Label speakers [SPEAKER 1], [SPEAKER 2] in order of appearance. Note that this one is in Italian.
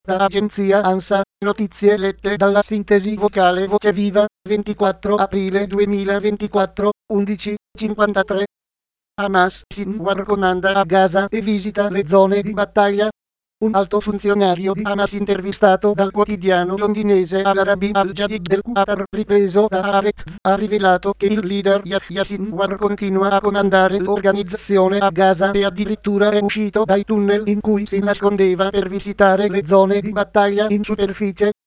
[SPEAKER 1] Da agenzia ANSA, notizie lette dalla sintesi vocale Voce Viva, 24 aprile 2024, 11:53. Hamas Sinwar comanda a Gaza e visita le zone di battaglia. Un alto funzionario di Hamas intervistato dal quotidiano londinese Al-Arabi Al-Jadid del Qatar, ripreso da Haaretz, ha rivelato che il leader Yahya Sinwar continua a comandare l'organizzazione a Gaza e addirittura è uscito dai tunnel in cui si nascondeva per visitare le zone di battaglia in superficie.